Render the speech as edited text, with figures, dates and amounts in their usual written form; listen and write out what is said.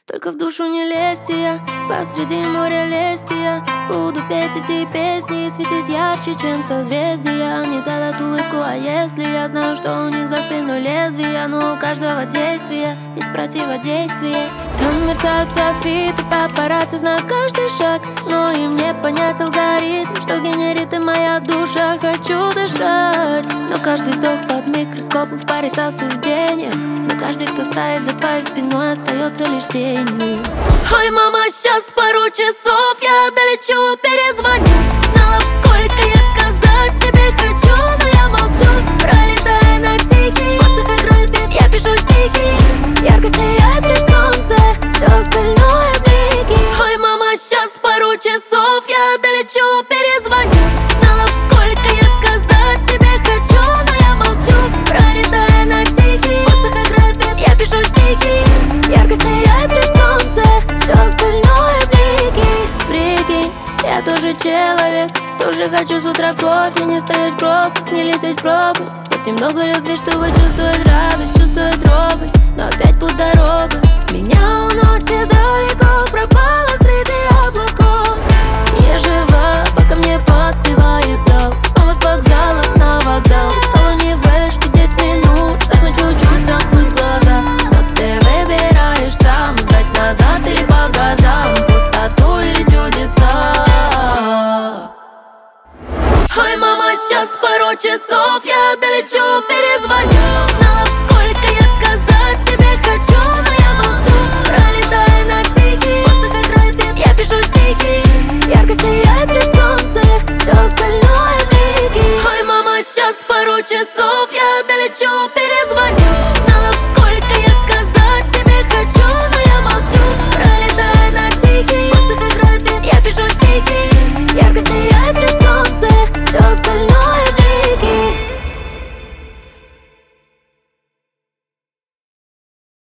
Только в душу не лезьте я, посреди моря лезьте я. Буду петь эти песни и светить ярче, чем созвездия. Они давят улыбку, а если я знаю, что у них за спиной лезвия, но у каждого действия есть противодействие. Там мерцают софиты, папарацци знают каждый шаг, но им не понять алгоритм, что генерит и моя душа. Хочу дышать, но каждый вздох под микроскопом в паре с осуждением. Но каждый, кто стоит за твоей спиной, остается лишь тенью. Ой, мама, сейчас пару часов я долечу, перезвоню. Знала б, сколько я сказать тебе хочу, но я молчу, пролетая на тихий. В воздух играет бит, я пишу стихи. Ярко сияет лишь солнце, все остальное блики. Ой, мама, сейчас пару часов я долечу, перезвоню. Знала б, сколько я сказать тебе хочу, но я молчу, пролетая на тихий. В воздух играет бит, я пишу стихи. Ярко сияет лишь солнце, все остальное блики. Прикинь, я тоже человек, тоже хочу с утра кофе, не стоять в пробках, не лететь в пропасть. Хоть немного любви, чтобы чувствовать радость, чувствовать робость, но опять путь дорога меня уносит далеко, пропала среди облаков. Я жива, пока мне подпевает зал. Снова с вокзала на вокзал, в салоне вышки 10 минут, чтобы чуть-чуть замкнуть глаза. Но ты выбираешь сам, сдать назад или по газам, пустоту или чудеса. Ой, мама, сейчас пару часов я долечу, перезвоню. Знала б, сколько я сказать тебе хочу, но я молчу, пролетая на тихий. В воздух играет бит, я пишу стихи. Ярко сияет лишь солнце, все остальное блики. Ой, мама, сейчас пару часов я долечу,